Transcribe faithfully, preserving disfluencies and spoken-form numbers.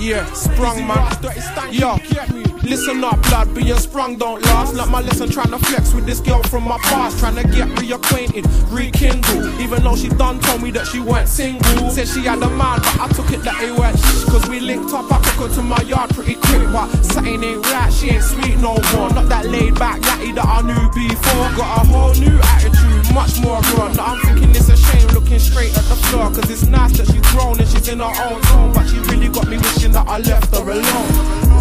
Yeah, sprung man. Yo, listen up, blood, being sprung don't last. Like my lesson trying to flex with this girl from my past, trying to get reacquainted, rekindle. Even though she done told me that she weren't single. Said she had a man, but I took it that it weren't shh. Cause we linked up, I took her to my yard pretty quick. But something ain't right, she ain't sweet no more. Not that laid back yatty that I knew before. Got a whole new attitude, much more grown. Now I'm thinking it's a shame looking straight at the floor. Cause it's nice that she's grown and she's in her own zone, but she really got me wishing that I left her alone.